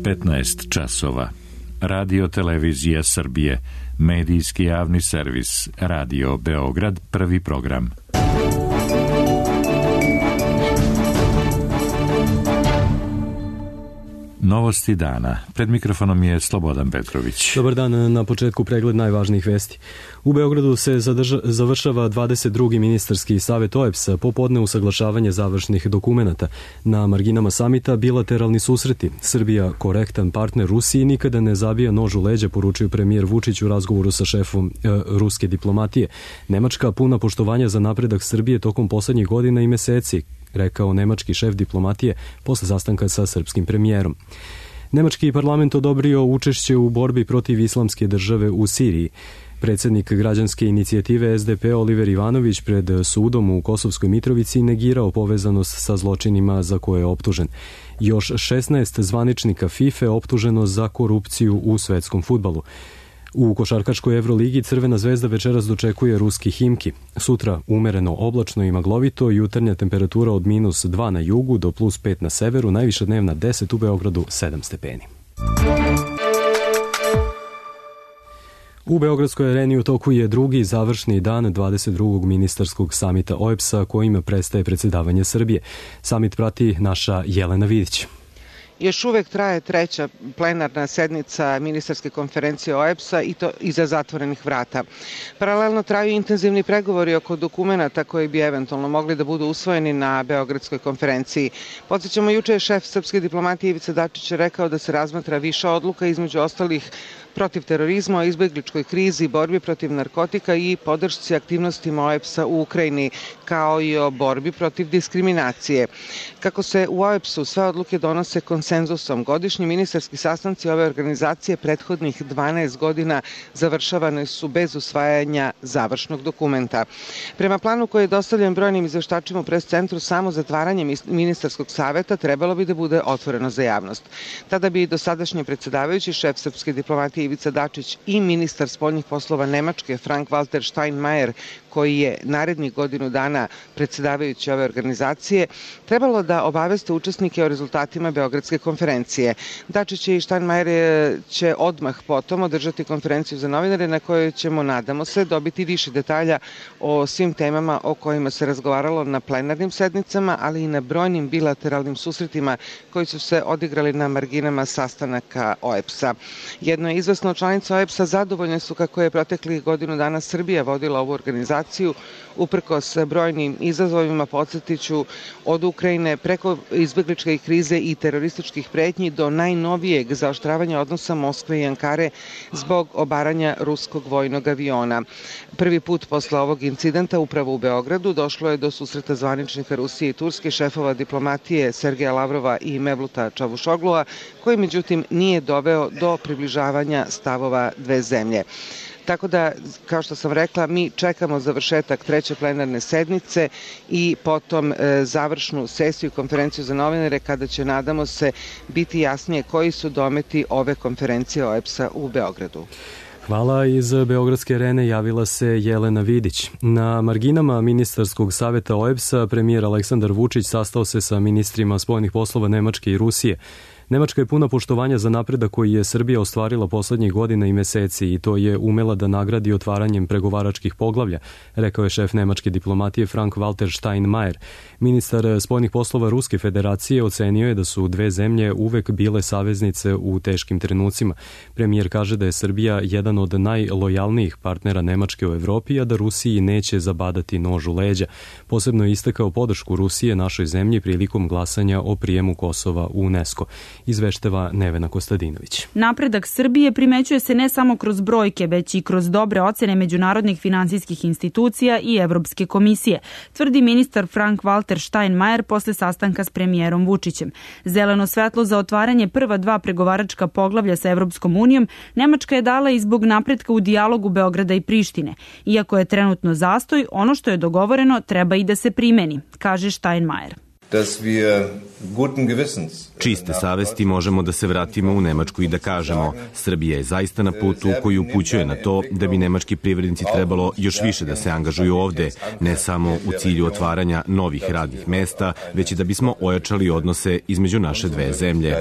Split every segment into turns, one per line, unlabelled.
15 časova. Radio Televizija Srbije, medijski javni servis, Radio Beograd, prvi program. Novosti dana. Pred mikrofonom je Slobodan Petrović.
Dobar dan, na početku pregled najvažnijih vesti. U Beogradu se završava 22. ministarski savet OEBS-a, popodne usaglašavanje završnih dokumenata. Na marginama samita bilateralni susreti. Srbija, korektan partner Rusiji, nikada ne zabija nož u leđa, poručio premijer Vučić u razgovoru sa šefom ruske diplomatije. Nemačka puna poštovanja za napredak Srbije tokom poslednjih godina i meseci, rekao nemački šef diplomatije posle sastanka sa srpskim premijerom. Nemački parlament odobrio učešće u borbi protiv islamske države u Siriji. Predsednik građanske inicijative SDP Oliver Ivanović pred sudom u Kosovskoj Mitrovici negirao povezanost sa zločinima za koje je optužen. Još 16 zvaničnika FIFA optuženo za korupciju u svetskom fudbalu. U košarkaškoj Evroligi Crvena zvezda večeras dočekuje ruski Himki. Sutra umereno oblačno i maglovito, jutarnja temperatura od -2 na jugu do +5 na severu, najviša dnevna 10 u Beogradu, 7 stepeni. U Beogradskoj areni u toku je drugi završni dan 22. ministarskog samita OEBS-a kojim prestaje predsjedavanje Srbije. Samit prati naša Jelena Vidić.
Još uvek traje treća plenarna sednica ministarske konferencije OEBS-a i to iza zatvorenih vrata. Paralelno traju intenzivni pregovori oko dokumenata koji bi eventualno mogli da budu usvojeni na Beogradskoj konferenciji. Podsjećamo, juče je šef srpske diplomatije Ivica Dačić rekao da se razmatra više odluka, između ostalih protiv terorizma, o izbegličkoj krizi, borbi protiv narkotika i podršci aktivnostima OEBS-a u Ukrajini, kao i o borbi protiv diskriminacije. Kako se u OEBS-u sve odluke donose konsenzusom, godišnji ministarski sastanci ove organizacije prethodnih 12 godina završavane su bez usvajanja završnog dokumenta. Prema planu koji je dostavljen brojnim izveštačima u pres centru, samo zatvaranje ministarskog saveta trebalo bi da bude otvoreno za javnost. Tada bi dosadašnji predsjedavajući šef srpske diplomatije Ivica Dačić i ministar spoljnih poslova Nemačke Frank-Walter Steinmeier, koji je narednih godinu dana predsjedavajući ove organizacije, trebalo da obaveste učesnike o rezultatima Beogradske konferencije. Dačić i Steinmeier će odmah potom održati konferenciju za novinare na kojoj ćemo, nadamo se, dobiti više detalja o svim temama o kojima se razgovaralo na plenarnim sednicama, ali i na brojnim bilateralnim susretima koji su se odigrali na marginama sastanaka OEBS-a. Jedno je izvesno, članice OEBS-a zadovoljne su kako je proteklih godinu dana Srbija vodila ovu organizaciju uprkos brojnim izazovima, podsjetiću, od Ukrajine preko izbegličke krize i terorističkih pretnji do najnovijeg zaoštravanja odnosa Moskve i Ankare zbog obaranja ruskog vojnog aviona. Prvi put posle ovog incidenta upravo u Beogradu došlo je do susreta zvaničnika Rusije i Turske, šefova diplomatije Sergeja Lavrova i Mevluta Čavušoglua, koji međutim nije doveo do približavanja stavova dve zemlje. Tako da, kao što sam rekla, mi čekamo završetak treće plenarne sednice i potom završnu sesiju, konferenciju za novinare, kada će, nadamo se, biti jasnije koji su dometi ove konferencije OEBS-a u Beogradu.
Hvala. Iz Beogradske arene javila se Jelena Vidić. Na marginama ministarskog saveta OEBS-a premijer Aleksandar Vučić sastao se sa ministrima spoljnih poslova Nemačke i Rusije. Nemačka je puna poštovanja za napredak koji je Srbija ostvarila poslednjih godina i meseci i to je umela da nagradi otvaranjem pregovaračkih poglavlja, rekao je šef nemačke diplomatije Frank-Walter Steinmeier. Ministar spoljnih poslova Ruske federacije ocenio je da su dve zemlje uvek bile saveznice u teškim trenucima. Premijer kaže da je Srbija jedan od najlojalnijih partnera Nemačke u Evropi, a da Rusiji neće zabadati nož u leđa. Posebno je istakao podršku Rusije našoj zemlji prilikom glasanja o prijemu Kosova u UNESCO. Izveštava Nevena Kostadinović.
Napredak Srbije primećuje se ne samo kroz brojke, već i kroz dobre ocene međunarodnih finansijskih institucija i Evropske komisije, tvrdi ministar Frank-Walter Steinmeier posle sastanka s premijerom Vučićem. Zeleno svetlo za otvaranje prva dva pregovaračka poglavlja sa Evropskom unijom Nemačka je dala i zbog napretka u dijalogu Beograda i Prištine. Iako je trenutno zastoj, ono što je dogovoreno treba i da se primeni, kaže Steinmeier.
čiste savesti možemo da se vratimo u Nemačku i da kažemo Srbija je zaista na putu koji upućuje na to da bi nemački privrednici trebalo još više da se angažuju ovde, ne samo u cilju otvaranja novih radnih mesta, već i da bismo ojačali odnose između naše dve zemlje.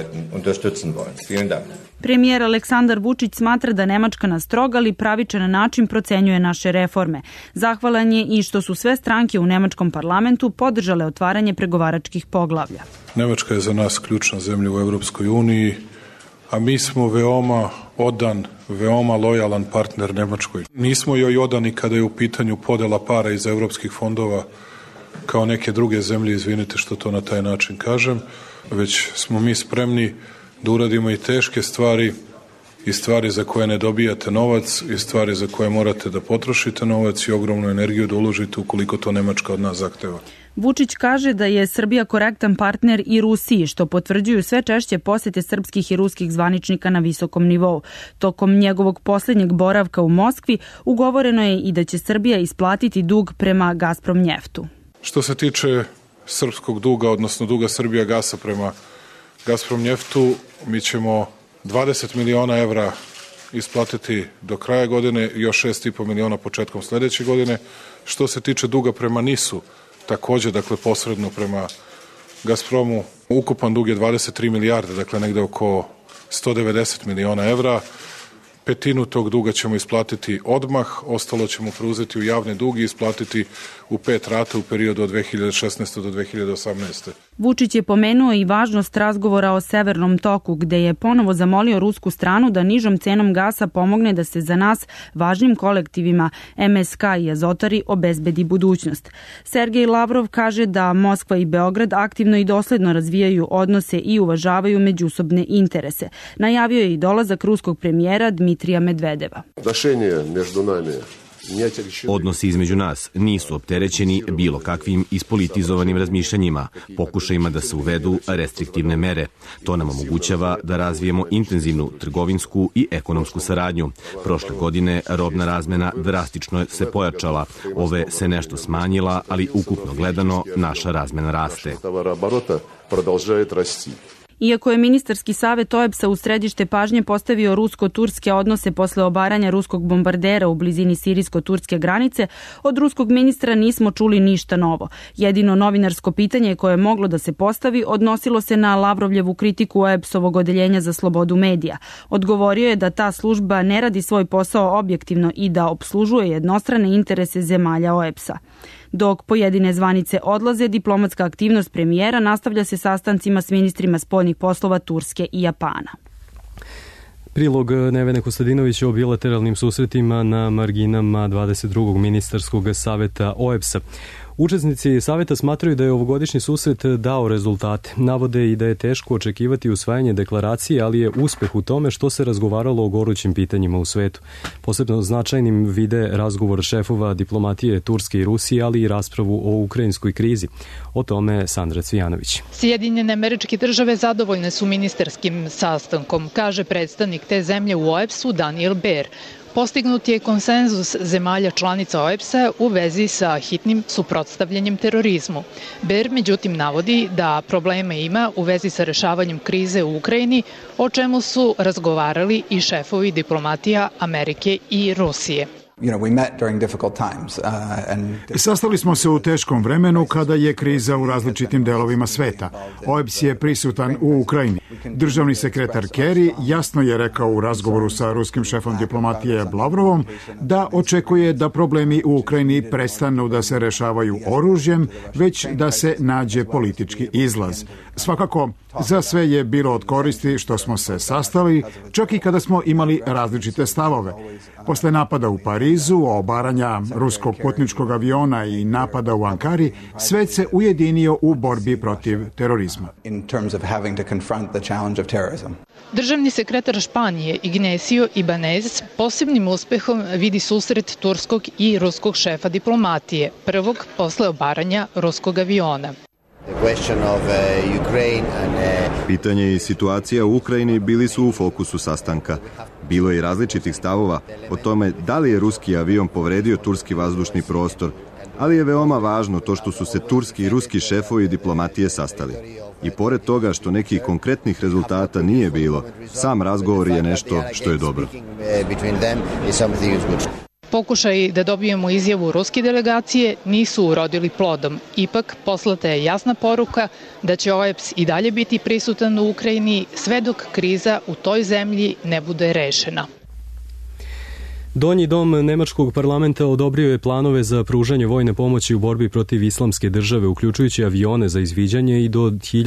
Premijer Aleksandar Vučić smatra da Nemačka na strog, ali pravičan način procenjuje naše reforme. Zahvalan je i što su sve stranke u nemačkom parlamentu podržale otvaranje pregovaračkih poglavlja.
Nemačka je za nas ključna zemlja u Evropskoj uniji, a mi smo veoma odan, veoma lojalan partner Nemačkoj. Nismo joj odani kada je u pitanju podela para iz evropskih fondova kao neke druge zemlje, izvinite što to na taj način kažem, već smo mi spremni da uradimo i teške stvari i stvari za koje ne dobijate novac i stvari za koje morate da potrošite novac i ogromnu energiju da uložite ukoliko to Nemačka od nas zahteva.
Vučić kaže da je Srbija korektan partner i Rusiji, što potvrđuju sve češće posete srpskih i ruskih zvaničnika na visokom nivou. Tokom njegovog posljednjeg boravka u Moskvi ugovoreno je i da će Srbija isplatiti dug prema Gazprom njeftu.
Što se tiče srpskog duga, odnosno duga Srbija gasa prema Gazprom njeftu, mi ćemo 20 miliona evra isplatiti do kraja godine i još 6,5 miliona početkom sledeće godine. Što se tiče duga prema NIS-u, takođe, dakle, posredno prema Gazpromu, ukupan dug je 23 milijarde, dakle, negde oko 190 miliona evra. Petinu tog duga ćemo isplatiti odmah, ostalo ćemo preuzeti u javni dug i isplatiti u 5 rata u periodu od 2016. do 2018.
Vučić je pomenuo i važnost razgovora o Severnom toku, gde je ponovo zamolio rusku stranu da nižom cenom gasa pomogne da se za nas važnim kolektivima MSK i Azotari obezbedi budućnost. Sergej Lavrov kaže da Moskva i Beograd aktivno i dosledno razvijaju odnose i uvažavaju međusobne interese. Najavio je i dolazak ruskog premijera Dmitrija Medvedeva.
Odnosi između nas nisu opterećeni bilo kakvim ispolitizovanim razmišljanjima, pokušajima da se uvedu restriktivne mere. To nam omogućava da razvijemo intenzivnu trgovinsku i ekonomsku saradnju. Prošle godine robna razmena drastično se pojačala, ove se nešto smanjila, ali ukupno gledano naša razmena raste.
Iako je ministarski savet OEBS-a u središte pažnje postavio rusko-turske odnose posle obaranja ruskog bombardera u blizini sirijsko-turske granice, od ruskog ministra nismo čuli ništa novo. Jedino novinarsko pitanje koje je moglo da se postavi odnosilo se na Lavrovljevu kritiku OEBS-ovog odeljenja za slobodu medija. Odgovorio je da ta služba ne radi svoj posao objektivno i da opslužuje jednostrane interese zemalja OEBS-a. Dok pojedine zvanice odlaze, diplomatska aktivnost premijera nastavlja se sastancima s ministrima spoljnih poslova Turske i Japana.
Prilog Nevene Kostadinovića o bilateralnim susretima na marginama 22. ministarskog saveta OEBS-a. Učesnici saveta smatraju da je ovogodišnji susret dao rezultate. Navode i da je teško očekivati usvajanje deklaracije, ali je uspeh u tome što se razgovaralo o gorućim pitanjima u svetu. Posebno značajnim vide razgovor šefova diplomatije Turske i Rusije, ali i raspravu o ukrajinskoj krizi. O tome Sandra Cvijanović.
Sjedinjene Američke Države zadovoljne su ministarskim sastankom, kaže predstavnik te zemlje u OEBS-u Daniel Baer. Postignut je konsenzus zemalja članica OEBS-a u vezi sa hitnim suprotstavljanjem terorizmu. Baer međutim navodi da problema ima u vezi sa rešavanjem krize u Ukrajini, o čemu su razgovarali i šefovi diplomatija Amerike i Rusije.
Sastali smo se u teškom vremenu kada je kriza u različitim delovima sveta. OEBS je prisutan u Ukrajini. Državni sekretar Kerry jasno je rekao u razgovoru sa ruskim šefom diplomatije Lavrovom da očekuje da problemi u Ukrajini prestanu da se rešavaju oružjem, već da se nađe politički izlaz. Svakako, za sve je bilo od koristi što smo se sastali, čak i kada smo imali različite stavove. Posle napada u Parizu, obaranja ruskog putničkog aviona i napada u Ankari, svet se ujedinio u borbi protiv terorizma.
Državni sekretar Španije Ignacio Ibanez posebnim uspehom vidi susret turskog i ruskog šefa diplomatije, prvog posle obaranja ruskog aviona.
Pitanje i situacija u Ukrajini bili su u fokusu sastanka. Bilo je i različitih stavova o tome da li je ruski avion povredio turski vazdušni prostor Ali je veoma važno to što su se turski i ruski šefovi diplomatije sastali. I pored toga što nekih konkretnih rezultata nije bilo, sam razgovor je nešto što je dobro.
Pokušaj da dobijemo izjavu ruske delegacije nisu urodili plodom. Ipak, poslata je jasna poruka da će OEBS i dalje biti prisutan u Ukrajini sve dok kriza u toj zemlji ne bude rešena.
Donji dom Nemačkog parlamenta odobrio je planove za pružanje vojne pomoći u borbi protiv islamske države, uključujući avione za izviđanje i do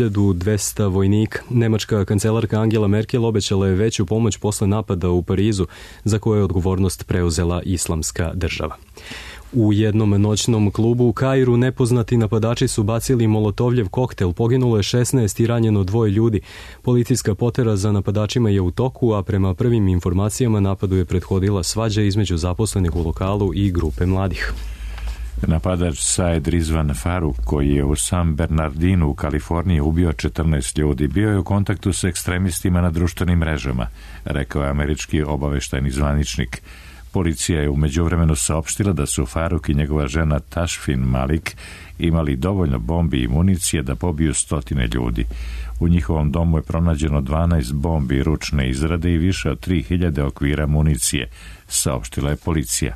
1200 vojnika. Nemačka kancelarka Angela Merkel obećala je veću pomoć posle napada u Parizu, za koje je odgovornost preuzela islamska država. U jednom noćnom klubu u Kairu nepoznati napadači su bacili molotovljev koktel, poginulo je 16 i ranjeno 2 ljudi. Policijska potera za napadačima je u toku, a prema prvim informacijama napadu je prethodila svađa između zaposlenih u lokalu i grupe mladih.
Napadač Saed Rizvan Faruk, koji je u San Bernardinu u Kaliforniji ubio 14 ljudi, bio je u kontaktu s ekstremistima na društvenim mrežama, rekao je američki obaveštajni zvaničnik. Policija je u međuvremenu saopštila da su Faruk i njegova žena Tashfin Malik imali dovoljno bombi i municije da pobiju 100 ljudi. U njihovom domu je pronađeno 12 bombi ručne izrade i više od 3000 okvira municije, saopštila je policija.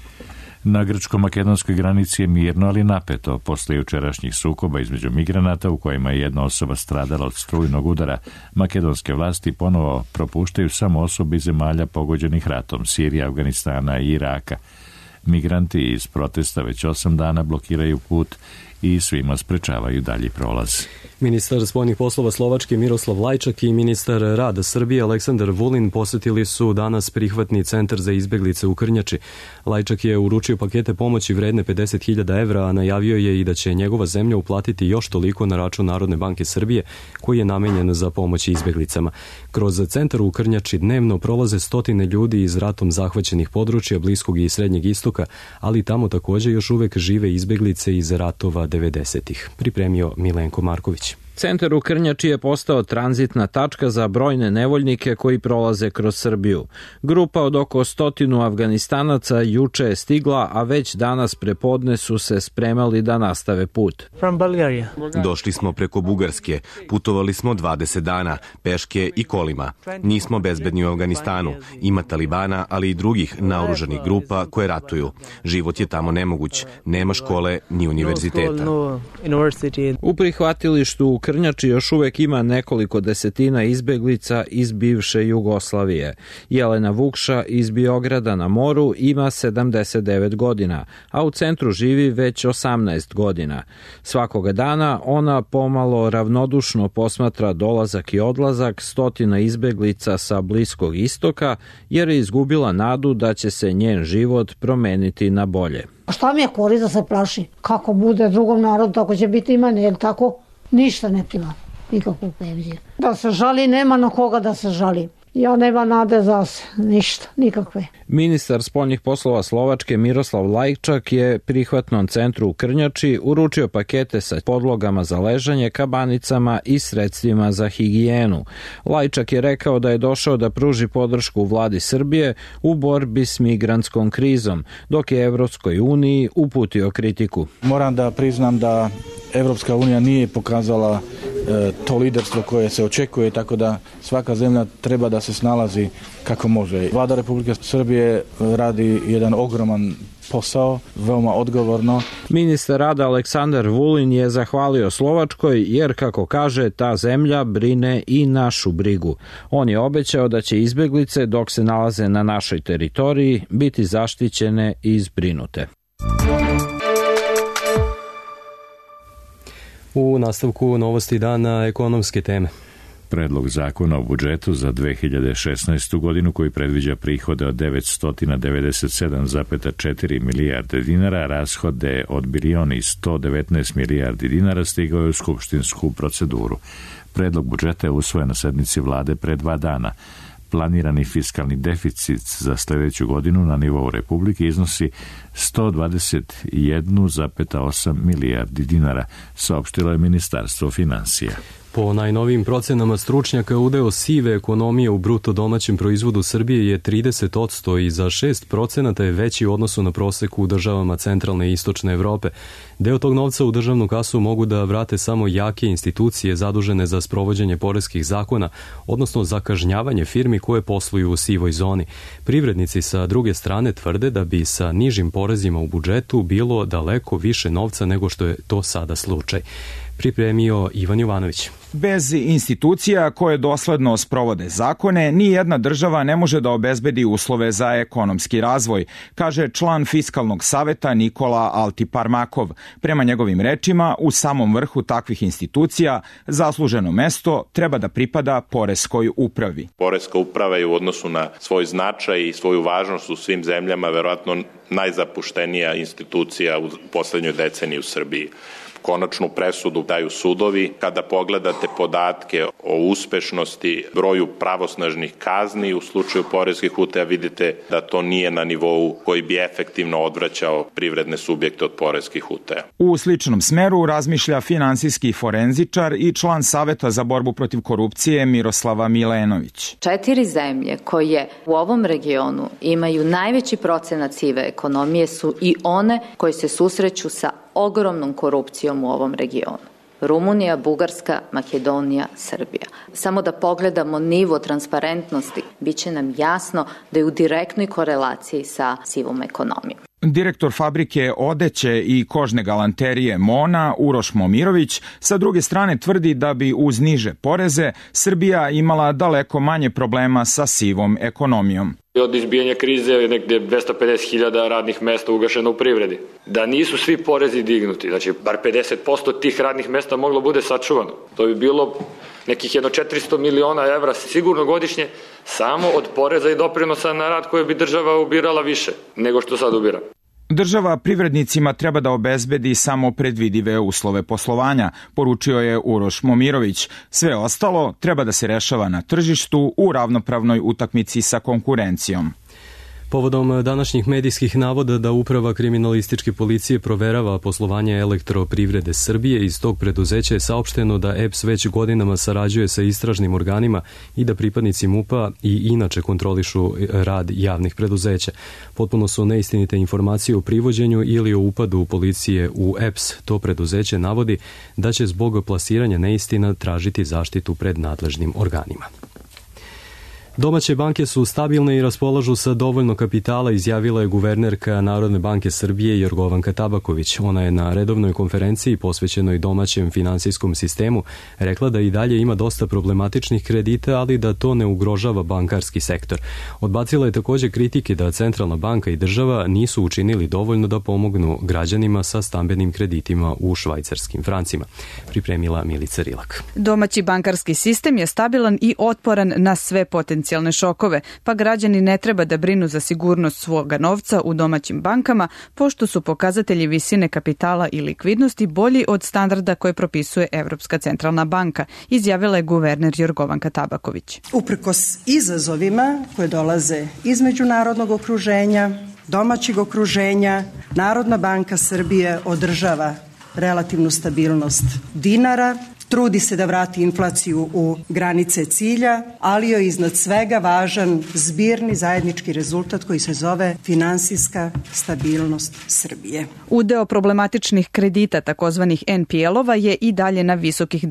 Na grčko-makedonskoj granici je mirno, ali napeto posle jučerašnjih sukoba između migranata u kojima je jedna osoba stradala od strujnog udara. Makedonske vlasti ponovo propuštaju samo osobe iz zemalja pogođenih ratom, Sirije, Afganistana i Iraka. Migranti iz protesta već 8 dana blokiraju put i svima sprečavaju dalji prolaz.
Ministar spoljnih poslova Slovačke Miroslav Lajčak i ministar rada Srbije Aleksandar Vulin posetili su danas prihvatni centar za izbeglice u Krnjači. Lajčak je uručio pakete pomoći vredne 50.000 evra, a najavio je i da će njegova zemlja uplatiti još toliko na račun Narodne banke Srbije, koji je namenjen za pomoć izbeglicama. Kroz centar u Krnjači dnevno prolaze 100 ljudi iz ratom zahvaćenih područja Bliskog i Srednjeg istoka, ali tamo također još uvek žive izbeglice iz ratova 90-ih. Pripremio Milenko Marković.
Centar u Krnjači je postao tranzitna tačka za brojne nevoljnike koji prolaze kroz Srbiju. Grupa od oko 100 Afganistanaca juče je stigla, a već danas prepodne su se spremali da nastave put.
Došli smo preko Bugarske, putovali smo 20 dana, peške i kolima. Nismo bezbedni u Afganistanu, ima Talibana, ali i drugih naoružanih grupa koje ratuju. Život je tamo nemoguć, nema škole ni univerziteta.
U prihvatilištu u Krnjači još uvek ima nekoliko desetina izbeglica iz bivše Jugoslavije. Jelena Vukša iz Biograda na moru ima 79 godina, a u centru živi već 18 godina. Svakoga dana ona pomalo ravnodušno posmatra dolazak i odlazak 100 izbeglica sa Bliskog istoka, jer je izgubila nadu da će se njen život promeniti na bolje.
Šta mi je korist da se plaši? Kako bude drugom narodu, tako će biti i meni, jer tako? Ništa ne prima, nikakvu penziju. Da se žali, nema na koga da se žali. Ja nema nade za se, ništa, nikakve.
Ministar spoljnih poslova Slovačke Miroslav Lajčak je prihvatnom centru u Krnjači uručio pakete sa podlogama za ležanje, kabanicama i sredstvima za higijenu. Lajčak je rekao da je došao da pruži podršku vladi Srbije u borbi s migrantskom krizom, dok je Evropskoj uniji uputio kritiku.
Moram da priznam da Evropska unija nije pokazala to liderstvo koje se očekuje, tako da svaka zemlja treba da se snalazi kako može. Vlada Republike Srbije radi jedan ogroman posao, veoma odgovorno.
Ministar rada Aleksandar Vulin je zahvalio Slovačkoj jer, kako kaže, ta zemlja brine i našu brigu. On je obećao da će izbeglice, dok se nalaze na našoj teritoriji, biti zaštićene i zbrinute.
U nastavku novosti dana ekonomske teme.
Predlog zakona o budžetu za 2016. godinu koji predviđa prihode od 997,4 milijarde dinara, rashode od bilion i 119 milijardi dinara stigao je u skupštinsku proceduru. Predlog budžeta je usvojen na sednici vlade pre 2 dana. Planirani fiskalni deficit za sljedeću godinu na nivou Republike iznosi 121,8 milijardi dinara, saopštilo je Ministarstvo finansija.
Po najnovijim procenama stručnjaka, udeo sive ekonomije u bruto domaćem proizvodu Srbije je 30% i za 6% je veći u odnosu na prosek u državama centralne i istočne Evrope. Deo tog novca u državnu kasu mogu da vrate samo jake institucije zadužene za sprovođenje poreskih zakona, odnosno za kažnjavanje firmi koje posluju u sivoj zoni. Privrednici sa druge strane tvrde da bi sa nižim porezima u budžetu bilo daleko više novca nego što je to sada slučaj. Pripremio Ivan Jovanović.
Bez institucija koje dosledno sprovode zakone, ni jedna država ne može da obezbedi uslove za ekonomski razvoj, kaže član Fiskalnog saveta Nikola Altiparmakov. Prema njegovim rečima, u samom vrhu takvih institucija zasluženo mesto treba da pripada poreskoj upravi.
Poreska uprava je u odnosu na svoj značaj i svoju važnost u svim zemljama verovatno najzapuštenija institucija u poslednjoj deceniji u Srbiji. Konačnu presudu daju sudovi. Kada pogledate podatke o uspešnosti, broju pravosnažnih kazni u slučaju poreskih utaja, vidite da to nije na nivou koji bi efektivno odvraćao privredne subjekte od poreskih utaja.
U sličnom smeru razmišlja finansijski forenzičar i član Saveta za borbu protiv korupcije Miroslava Milenović.
4 zemlje koje u ovom regionu imaju najveći procenat sive ekonomije su i one koje se susreću sa ogromnom korupcijom u ovom regionu. Rumunija, Bugarska, Makedonija, Srbija. Samo da pogledamo nivo transparentnosti, bit će nam jasno da je u direktnoj korelaciji sa sivom ekonomijom.
Direktor fabrike odeće i kožne galanterije Mona, Uroš Momirović, sa druge strane tvrdi da bi uz niže poreze Srbija imala daleko manje problema sa sivom ekonomijom.
Od izbijanja krize je negde 250.000 radnih mesta ugašeno u privredi. Da nisu svi porezi dignuti, znači bar 50% tih radnih mesta moglo bude sačuvano. To bi bilo nekih 400 miliona evra sigurno godišnje samo od poreza i doprinosa na rad koje bi država ubirala više nego što sad ubira.
Država privrednicima treba da obezbedi samo predvidive uslove poslovanja, poručio je Uroš Momirović. Sve ostalo treba da se rešava na tržištu u ravnopravnoj utakmici sa konkurencijom.
Povodom današnjih medijskih navoda da Uprava kriminalističke policije proverava poslovanje Elektroprivrede Srbije, iz tog preduzeća je saopšteno da EPS već godinama sarađuje sa istražnim organima i da pripadnici MUP-a i inače kontrolišu rad javnih preduzeća. Potpuno su neistinite informacije o privođenju ili o upadu policije u EPS. To preduzeće navodi da će zbog plasiranja neistina tražiti zaštitu pred nadležnim organima. Domaće banke su stabilne i raspolažu sa dovoljno kapitala, izjavila je guvernerka Narodne banke Srbije Jorgovanka Tabaković. Ona je na redovnoj konferenciji posvećenoj domaćem finansijskom sistemu rekla da i dalje ima dosta problematičnih kredita, ali da to ne ugrožava bankarski sektor. Odbacila je takođe kritike da Centralna banka i država nisu učinili dovoljno da pomognu građanima sa stambenim kreditima u švajcarskim francima. Pripremila Milica Rilak.
Domaći bankarski sistem je stabilan i otporan na sve potencijalne šokove, pa građani ne treba da brinu za sigurnost svoga novca u domaćim bankama, pošto su pokazatelji visine kapitala i likvidnosti bolji od standarda koje propisuje Evropska centralna banka, izjavila je guverner Jorgovanka Tabaković.
Uprkos izazovima koje dolaze iz međunarodnog okruženja, domaćeg okruženja, Narodna banka Srbije održava relativnu stabilnost dinara, trudi se da vrati inflaciju u granice cilja, ali je iznad svega važan zbirni zajednički rezultat koji se zove finansijska stabilnost Srbije.
Udeo problematičnih kredita, takozvanih NPL-ova, je i dalje na visokih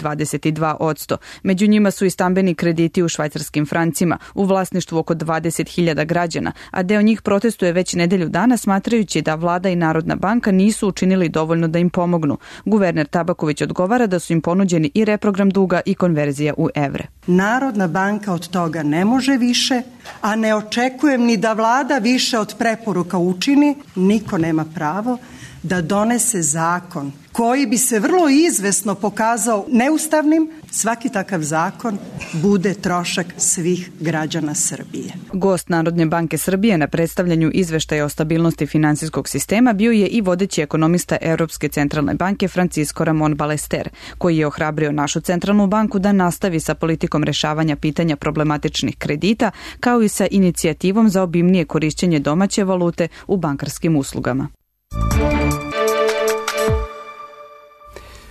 22%. Među njima su i stambeni krediti u švajcarskim francima, u vlasništvu oko 20.000 građana, a deo njih protestuje već nedelju dana, smatrajući da vlada i Narodna banka nisu učinili dovoljno da im pomognu. Guverner Tabaković odgovara da su im ponuđeni i reprogram duga i konverzija u evre.
Narodna banka od toga ne može više, a ne očekujem ni da vlada više od preporuka učini. Niko nema pravo da donese zakon koji bi se vrlo izvesno pokazao neustavnim. Svaki takav zakon bude trošak svih građana Srbije.
Gost Narodne banke Srbije na predstavljanju izveštaja o stabilnosti finansijskog sistema bio je i vodeći ekonomista Evropske centralne banke Francisco Ramon Ballester, koji je ohrabrio našu centralnu banku da nastavi sa politikom rešavanja pitanja problematičnih kredita, kao i sa inicijativom za obimnije korišćenje domaće valute u bankarskim uslugama.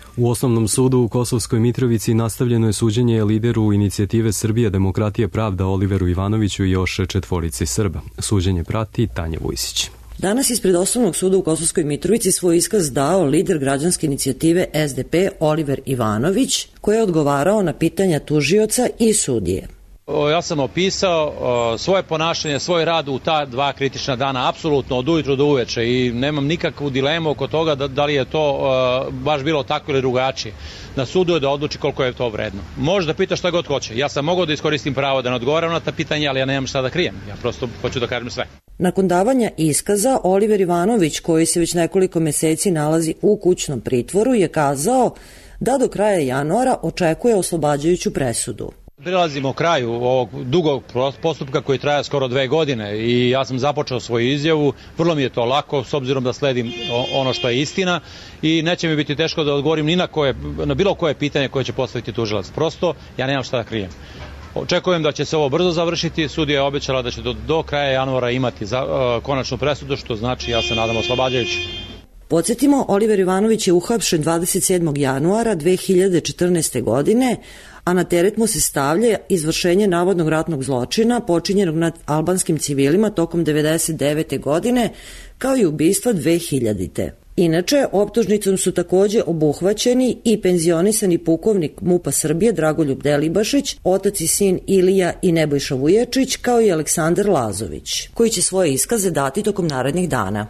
U Osnovnom sudu u Kosovskoj Mitrovici nastavljeno je suđenje lideru inicijative Srbija, demokratija, pravda Oliveru Ivanoviću i još 4 Srba. Suđenje prati Tanja Vujsić.
Danas ispred Osnovnog suda u Kosovskoj Mitrovici svoj iskaz dao lider građanske inicijative SDP Oliver Ivanović, koji je odgovarao na pitanja tužioca i sudije.
Ja sam opisao svoje ponašanje, svoj rad u ta 2 kritična dana, apsolutno od ujutru do uveče, i nemam nikakvu dilemu oko toga da li je to baš bilo tako ili drugačije. Na sudu je da odluči koliko je to vredno. Može da pita šta god hoće. Ja sam mogao da iskoristim pravo da ne odgovaram na ta pitanja, ali ja nemam šta da krijem. Ja prosto hoću da kažem sve.
Nakon davanja iskaza, Oliver Ivanović, koji se već nekoliko meseci nalazi u kućnom pritvoru, je kazao da do kraja januara očekuje oslobađajuću presudu.
Prilazimo kraju ovog dugog postupka koji traje skoro 2 godine i ja sam započeo svoju izjavu. Vrlo mi je to lako s obzirom da sledim ono što je istina i neće mi biti teško da odgovorim ni na bilo koje pitanje koje će postaviti tužilac. Prosto ja nemam šta da krijem. Očekujem da će se ovo brzo završiti. Sudija je obećala da će do kraja januara imati konačnu presudu, što znači, ja se nadam, oslobađajući.
Podsjetimo, Oliver Ivanović je uhapšen 27. januara 2014. godine, a na teret mu se stavlja izvršenje navodnog ratnog zločina počinjenog nad albanskim civilima tokom 1999. godine, kao i ubistva 2000. Inače, optužnicom su takođe obuhvaćeni i penzionisani pukovnik MUP-a Srbije Dragoljub Delibašić, otac i sin Ilija i Nebojša Vujačić, kao i Aleksandar Lazović, koji će svoje iskaze dati tokom narednih dana.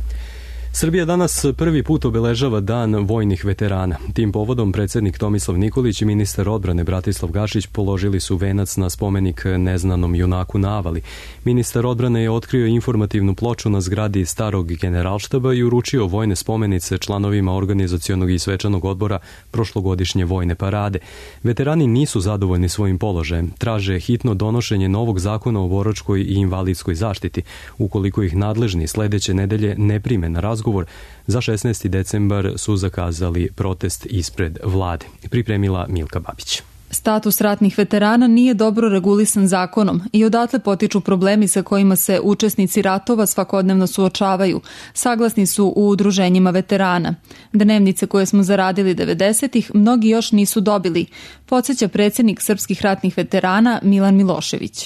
Srbija danas prvi put obeležava Dan vojnih veterana. Tim povodom predsjednik Tomislav Nikolić i ministar odbrane Bratislav Gašić položili su venac na spomenik neznanom junaku na Avali. Ministar odbrane je otkrio informativnu ploču na zgradi starog generalštaba i uručio vojne spomenice članovima organizacionog i svečanog odbora prošlogodišnje vojne parade. Veterani nisu zadovoljni svojim položajem. Traže hitno donošenje novog zakona o boračkoj i invalidskoj zaštiti. Ukoliko ih nadležni sledeće nedelje ne prime na razgovor, za 16. decembar su zakazali protest ispred vlade. Pripremila Milka Babić.
Status ratnih veterana nije dobro regulisan zakonom i odatle potiču problemi sa kojima se učesnici ratova svakodnevno suočavaju. Saglasni su u udruženjima veterana. Dnevnice koje smo zaradili 90-ih mnogi još nisu dobili, podsjeća predsjednik srpskih ratnih veterana Milan Milošević.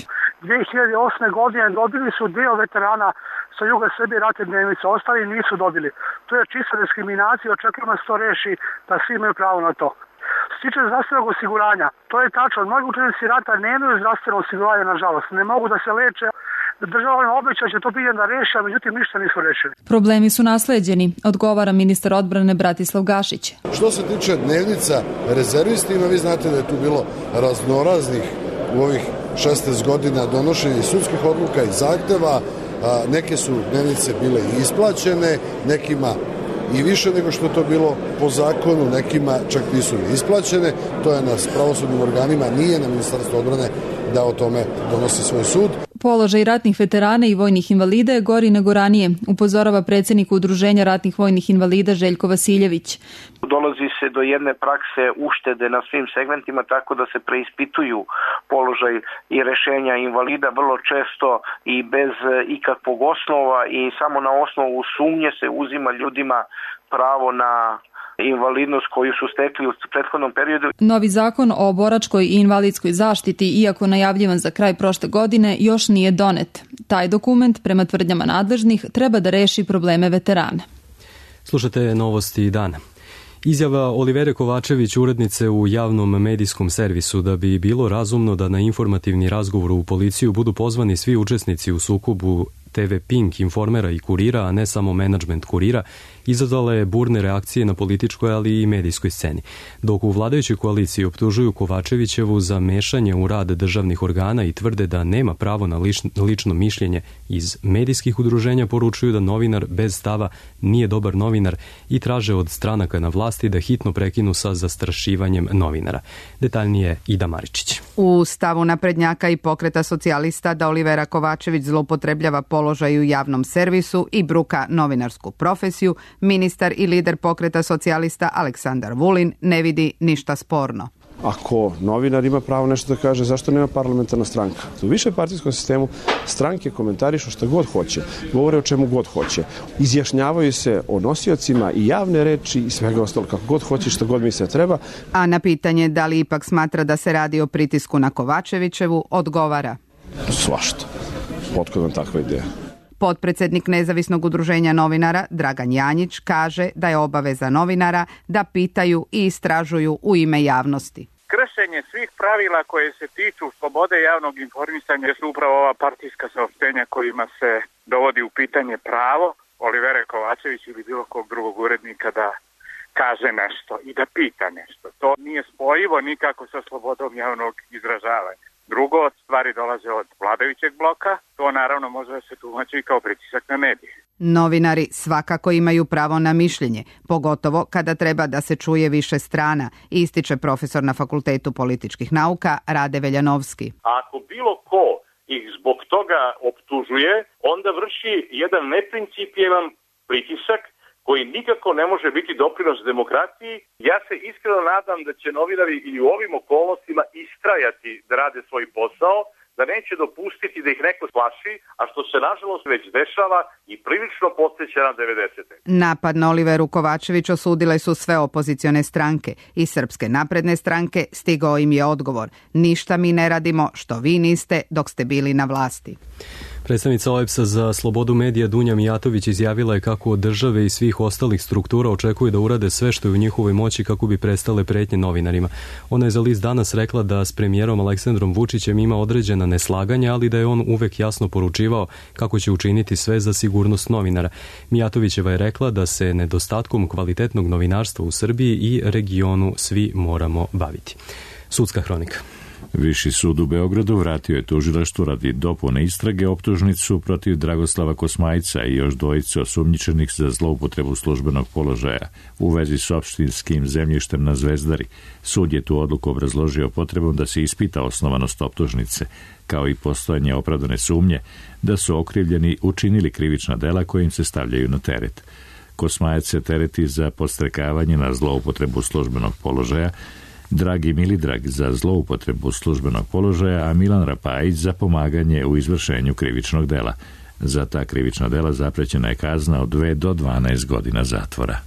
2008. godine dobili su deo veterana sa juga Srbije ratne dnevnice, ostali nisu dobili. To je čista diskriminacija, očekujemo da se to reši, da svi imaju pravo na to. Što se tiče zdravstvenog osiguranja, to je tačno, mnogi učesnici rata nemaju zdravstveno osiguranje, nažalost, ne mogu da se leče. Država im obeća će to pitanje da reši, a međutim ništa nisu rešili.
Problemi su nasleđeni, odgovara ministar odbrane Bratislav Gašić.
Što se tiče dnevnica rezervistima, vi znate da je tu bilo raznoraznih u ovih 16 godina donošenja sudskih odluka i zahteva. Neke su dnevnice bile i isplaćene, nekima i više nego što je to bilo po zakonu, nekima čak nisu ni isplaćene. To je na pravosudnim organima, nije na Ministarstvu odbrane da o tome donosi svoj sud.
Položaj ratnih veterana i vojnih invalida je gori nego ranije, upozorava predsjednik Udruženja ratnih vojnih invalida Željko Vasiljević.
Dolazi se do jedne prakse uštede na svim segmentima, tako da se preispituju položaj i rešenja invalida vrlo često i bez ikakvog osnova i samo na osnovu sumnje se uzima ljudima pravo na invalidnost koju su stekli u prethodnom periodu.
Novi zakon o boračkoj i invalidskoj zaštiti, iako najavljivan za kraj prošle godine, još nije donet. Taj dokument, prema tvrdnjama nadležnih, treba da reši probleme veterana.
Slušate novosti dana. Izjava Olivere Kovačević, urednice u javnom medijskom servisu, da bi bilo razumno da na informativni razgovor u policiju budu pozvani svi učesnici u sukobu TV Pink, Informera i Kurira, a ne samo menadžment Kurira, izazvala je burne reakcije na političkoj, ali i medijskoj sceni. Dok u vladajućoj koaliciji optužuju Kovačevićevu za mešanje u rad državnih organa i tvrde da nema pravo na lično mišljenje, iz medijskih udruženja poručuju da novinar bez stava nije dobar novinar i traže od stranaka na vlasti da hitno prekinu sa zastrašivanjem novinara. Detaljnije Ida Maričić.
U stavu naprednjaka i Pokreta socijalista da Olivera Kovačević zloupotrebljava položaj u javnom servisu i bruka novinarsku profesiju, ministar i lider Pokreta socijalista Aleksandar Vulin ne vidi ništa sporno.
Ako novinar ima pravo nešto da kaže, zašto nema parlamentarna stranka? U višepartijskom sistemu stranke komentarišu šta god hoće, govore o čemu god hoće, izjašnjavaju se o nosiocima i javne reči i svega ostalo kako god hoće, šta god misle treba.
A na pitanje da li ipak smatra da se radi o pritisku na Kovačevićevu, odgovara:
svašta. Otkud vam takva ideja?
Potpredsednik Nezavisnog udruženja novinara Dragan Janjić kaže da je obaveza novinara da pitaju i istražuju u ime javnosti.
Kršenje svih pravila koje se tiču slobode javnog informisanja su upravo ova partijska saopštenja kojima se dovodi u pitanje pravo Olivere Kovačević ili bilo kog drugog urednika da kaže nešto i da pita nešto. To nije spojivo nikako sa slobodom javnog izražavanja. Drugo, stvari dolaze od vladajućeg bloka, to naravno može da se tumači kao pritisak na medije.
Novinari svakako imaju pravo na mišljenje, pogotovo kada treba da se čuje više strana, ističe profesor na Fakultetu političkih nauka Rade Veljanovski.
Ako bilo ko ih zbog toga optužuje, onda vrši jedan neprincipijevan pritisak koji nikako ne može biti doprinos demokratiji. Ja se iskreno nadam da će novinari i u ovim okolnostima istrajati da rade svoj posao, da neće dopustiti da ih neko plaši, a što se nažalost već dešava i prilično podsjeća na 90.
Napad na Oliveru Kovačević osudile su sve opozicione stranke. Iz Srpske napredne stranke stigao im je odgovor: ništa mi ne radimo što vi niste dok ste bili na vlasti.
Predstavnica OEBS-a za slobodu medija Dunja Mijatović izjavila je kako od države i svih ostalih struktura očekuje da urade sve što je u njihovoj moći kako bi prestale pretnje novinarima. Ona je za list Danas rekla da s premijerom Aleksandrom Vučićem ima određena neslaganja, ali da je on uvek jasno poručivao kako će učiniti sve za sigurnost novinara. Mijatovićeva je rekla da se nedostatkom kvalitetnog novinarstva u Srbiji i regionu svi moramo baviti. Sudska hronika.
Viši sud u Beogradu vratio je tužilaštvu radi dopune istrage optužnicu protiv Dragoslava Kosmajca i još dvojice osumnjičenih za zloupotrebu službenog položaja u vezi s opštinskim zemljištem na Zvezdari. Sud je tu odluku obrazložio potrebom da se ispita osnovanost optužnice, kao i postojanje opravdane sumnje da su okrivljeni učinili krivična dela koja im se stavljaju na teret. Kosmajac se tereti za podstrekavanje na zloupotrebu službenog položaja, Dragi Milidrag za zloupotrebu službenog položaja, a Milan Rapajić za pomaganje u izvršenju krivičnog dela. Za ta krivična dela zaprećena je kazna od 2 do 12 godina zatvora.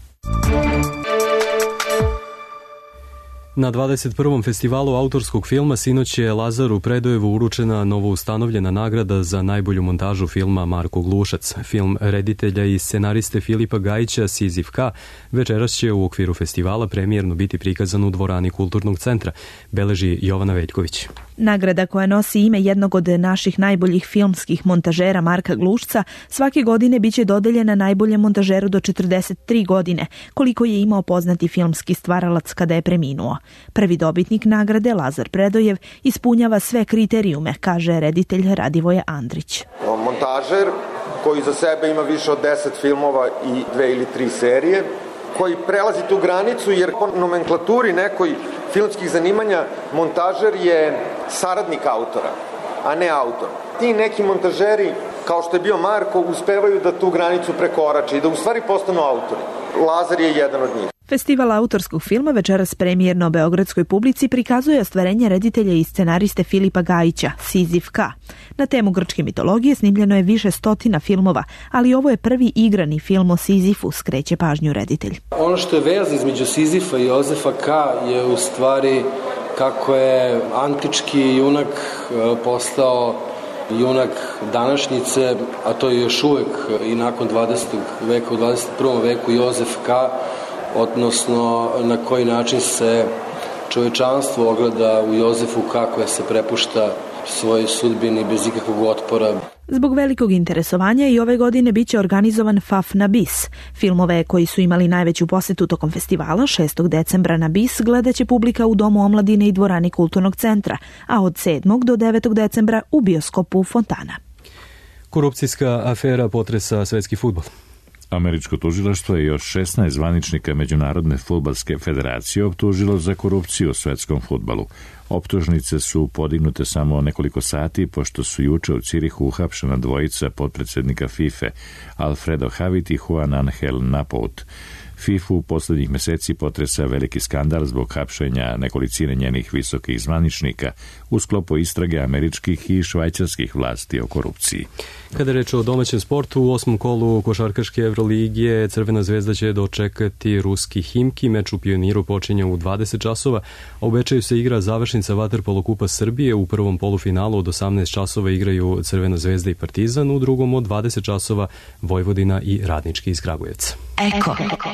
Na 21. festivalu autorskog filma sinoć je Lazaru Predojevu uručena novoustanovljena nagrada za najbolju montažu filma Marko Glušac. Film reditelja i scenariste Filipa Gajića Sizif K večeras će u okviru festivala premijerno biti prikazan u dvorani Kulturnog centra, beleži Jovana Veljković.
Nagrada koja nosi ime jednog od naših najboljih filmskih montažera Marka Glušca svake godine biće dodeljena najboljem montažeru do 43 godine, koliko je imao poznati filmski stvaralac kada je preminuo. Prvi dobitnik nagrade, Lazar Predojev, ispunjava sve kriterijume, kaže reditelj Radivoje Andrić.
Montažer koji za sebe ima više od 10 filmova i 2 ili 3 serije, koji prelazi tu granicu jer po nomenklaturi nekoj filmskih zanimanja montažer je saradnik autora, a ne autor. Ti neki montažeri, kao što je bio Marko, uspevaju da tu granicu prekorače i da u stvari postanu autori. Lazar je jedan od njih.
Festival autorskog filma večeras premijerno beogradskoj publici prikazuje ostvarenje reditelja i scenariste Filipa Gajića, Sizif K. Na temu grčke mitologije snimljeno je više stotina filmova, ali ovo je prvi igrani film o Sizifu, skreće pažnju reditelj.
Ono što je veza između Sizifa i Jozefa K. je u stvari kako je antički junak postao junak današnjice, a to je još uvek i nakon 20. veka, u 21. veku Jozef K., odnosno na koji način se čovečanstvo ogleda u Jozefu K. koja se prepušta svojoj sudbini bez ikakvog otpora.
Zbog velikog interesovanja i ove godine biće organizovan FAF na BIS. Filmove koji su imali najveću posetu tokom festivala 6. decembra na BIS gledaće publika u Domu omladine i dvorani Kulturnog centra, a od 7. do 9. decembra u bioskopu Fontana.
Korupcijska afera potresa svetski fudbal.
Američko tužilaštvo je još 16 zvaničnika Međunarodne fudbalske federacije optužilo za korupciju u svetskom fudbalu. Optužnice su podignute samo nekoliko sati, pošto su juče u Cirihu uhapšena dvojica potpredsednika FIFA, Alfredo Havit i Juan Angel Napout. FIFA u poslednjih meseci potresa veliki skandal zbog hapšenja nekolicine njenih visokih zvaničnika u sklopu istrage američkih i švajcarskih vlasti o korupciji.
Kada je reč o domaćem sportu, u 8. kolu košarkaške Evroligije Crvena zvezda će dočekati ruski Himki. Meč u Pioniru počinje u 20 časova, a u Bečeju se igra završnica Vaterpolo kupa Srbije. U prvom polufinalu od 18 časova igraju Crvena zvezda i Partizan, u drugom od 20 časova Vojvodina i Radnički iz Kragujevca.
Eko.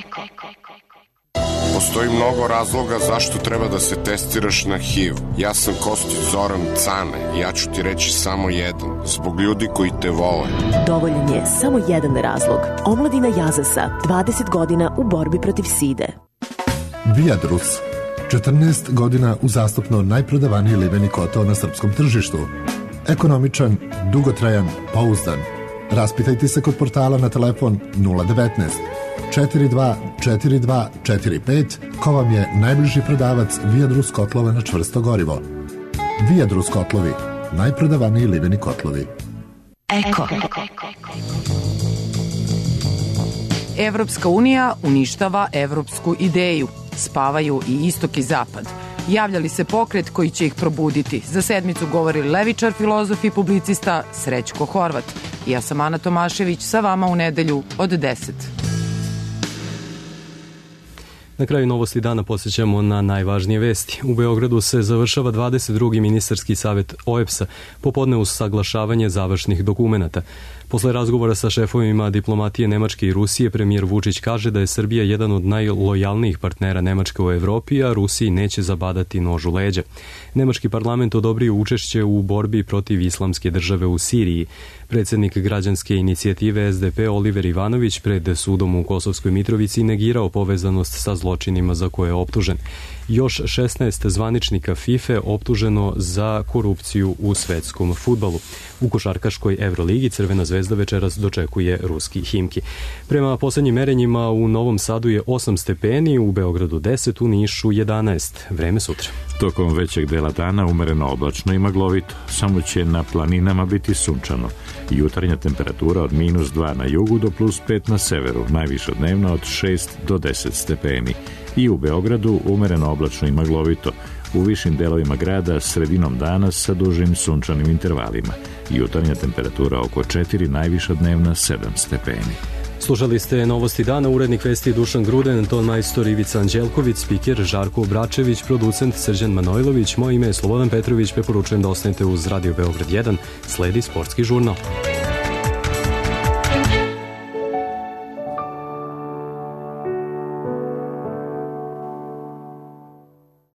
Postoji mnogo razloga zašto treba da se testiraš na HIV. Ja sam Kostić Zoran Cane i ja ću ti reći samo jedan. Zbog ljudi koji te vole.
Dovoljan je samo jedan razlog. Omladina Jazasa, 20 godina u borbi protiv side.
Viadrus, 14 godina uzastopno najprodavaniji liveni kotao na srpskom tržištu. Ekonomičan, dugotrajan, pouzdan. Raspitajte se kod portala na telefon 019 424245 ko vam je najbliži prodavac Viadrus kotlova na čvrsto gorivo. Viadrus kotlovi, najprodavaniji liveni kotlovi.
Eko.
Evropska unija uništava evropsku ideju. Spavaju i istok i zapad. Javljali se pokret koji će ih probuditi. Za sedmicu govori levičar, filozof i publicista Srećko Horvat. Ja sam Ana Tomašević, sa vama u nedelju od 10.
Na kraju novosti dana posjećamo na najvažnije vesti. U Beogradu se završava 22. ministarski savet OEBS-a, popodne usaglašavanje završnih dokumenata. Posle razgovora sa šefovima diplomatije Nemačke i Rusije, premijer Vučić kaže da je Srbija jedan od najlojalnijih partnera Nemačke u Evropi, a Rusiji neće zabadati nož u leđa. Nemački parlament odobrio učešće u borbi protiv islamske države u Siriji. Predsednik građanske inicijative SDP Oliver Ivanović pred sudom u Kosovskoj Mitrovici negirao povezanost sa zločinima za koje je optužen. Još 16 zvaničnika FIFA optuženo za korupciju u svetskom fudbalu. U košarkaškoj Evroligi Crvena zvezda večeras dočekuje ruski Himki. Prema poslednjim merenjima u Novom Sadu je 8 stepeni, u Beogradu 10, u Nišu 11. Vreme sutra.
Tokom većeg dela dana umereno oblačno i maglovito, samo će na planinama biti sunčano. Jutarnja temperatura od -2 na jugu do +5 na severu, najviša dnevna od 6 do 10 stepeni. I u Beogradu umereno oblačno i maglovito, u višim delovima grada sredinom dana sa dužim sunčanim intervalima. Jutarnja temperatura oko 4, najviša dnevna 7 stepeni.
Slušali ste novosti dana, urednik vesti Dušan Gruden, ton majstor Ivica Anđelković, spiker Žarko Obračević, producent Srđan Manojlović, moje ime je Slobodan Petrović, preporučujem da ostanete uz Radio Beograd 1, sledi sportski žurnal.